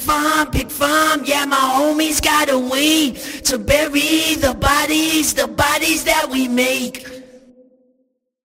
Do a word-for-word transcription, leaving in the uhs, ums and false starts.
farm, pig farm, yeah, my homies got a way to bury the bodies, the bodies that we make.